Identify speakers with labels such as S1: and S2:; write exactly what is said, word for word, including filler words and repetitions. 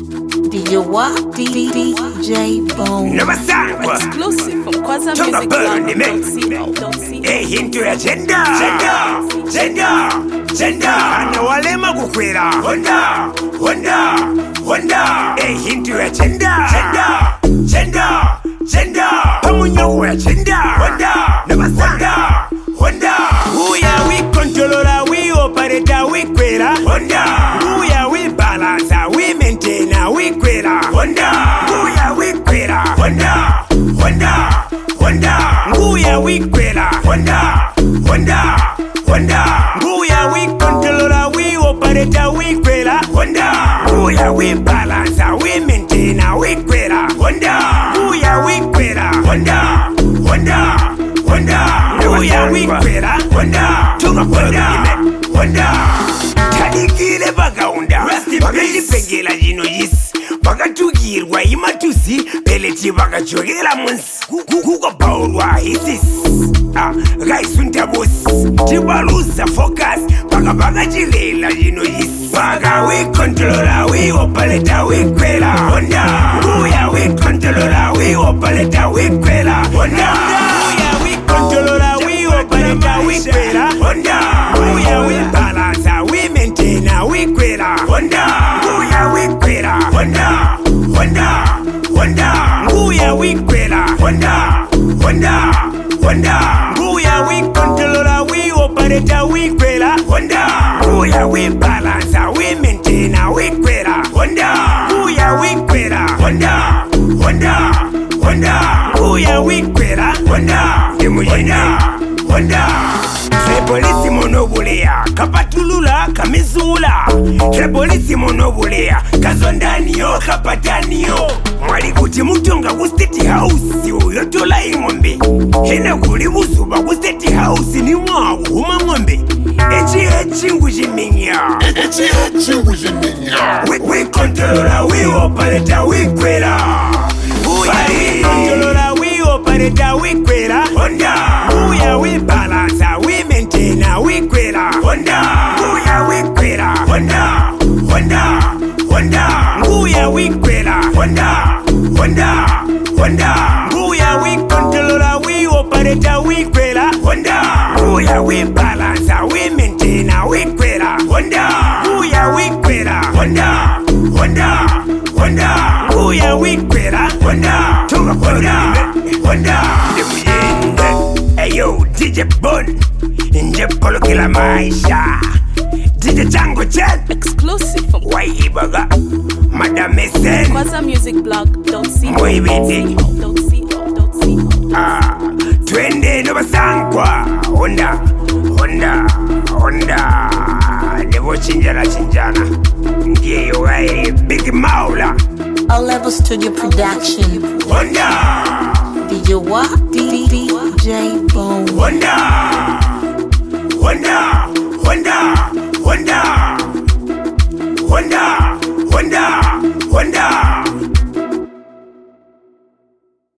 S1: D J what? D D J Bone.
S2: Never sang what?
S3: Exclusive from Kwaza
S2: Tonga
S3: Music
S2: burn
S3: Club.
S2: the
S3: Don't
S2: mix.
S3: see how, don't see how.
S2: Hey, into agenda. Agenda. Agenda. Agenda. Ana walema kukwera. Honda. Honda. Honda. Hey, into agenda. Agenda. Agenda. Agenda. Pamunyo wa agenda. Honda. Never sang. Honda. Honda. Who ya we controller, we operator, we kwera. Honda. Who ya we balancer, we maintainer, we kwera. Honda. Who ya we kwera. Honda. Honda. Honda. Who ya we kwera. Honda. Honda. Honda. Who ya we controller, we operator, we kwera. Honda. Who ya we balancer, we maintainer, we kwera. Honda. Who ya we kwera. Honda. Honda. Honda. Who ya we kwera. Honda. Tunga Honda. Honda. Talikile bagaunda. Bagati pengela jino yis. Bagatugirwa imatusi. Peleti bagachogela munsi. Kuko baurwa hisis. Ah, guys untabos. Tibaluza focus. Baga bagachilela jino yis. Baga we controller, we operator, we kwela. Honda. Who ya we controller, we operator, we kwela. Honda. Who ya we controller, we operator, we kwela. Honda. Who ya we balancer, we maintainer, we kwela. Honda. Who ya we kwela. Honda. Honda. Honda. Who ya we kwela. Honda. Honda. Honda. Who ya we controller, we operator, we kwela. Honda. Who ya we balancer, we maintainer, we kwela. Honda. Who ya we kwela. Honda. Honda. Honda. Who ya we kwela. Honda. Honda. Honda. Trebolisi monobulea, kapatulula kamizula. Trebolisi monobulea, kazondaniyo kapataniyo. Mwali kuti mutonga ku State House uyotola ing'ombe. Hena kuli busuba ku State House ni mwawu huma ng'ombe. Echi echi ngujiminya.
S4: Echi echi ngujiminya.
S2: We we controller, we operator, we kwela. Who ya we controller, we operator, we kwela. Honda. Who ya we balancer, we maintainer, we kwela. Honda. Who ya we kwela. Honda. Honda. Honda. Who ya we kwela. Honda. Honda. Honda. Who ya we controller, we operator, we kwela. Honda. Who ya we balancer, we maintainer, we kwela. Honda. Who ya we kwela. Honda. Honda. Honda. Who ya we kwela. Honda. Tunga Honda. Honda. Demuyende. Ayo D J Bone. Nje polo kila maisha. D J Django Chen.
S3: Exclusive from
S2: Waibaga. Madam Mesen.
S3: Kwaza Music Blog. Don't see how,
S2: Moi
S3: don't see
S2: biti.
S3: how, don't see how, don't see how.
S2: Ah, twende no basangwa. Honda. Honda. Honda. Nevo chinjana chinjana. Ndiye yo gai Big Maula.
S1: All Level Studio Production.
S2: Honda.
S1: D J what? D D J Bone.
S2: Honda. Honda. Honda. Honda.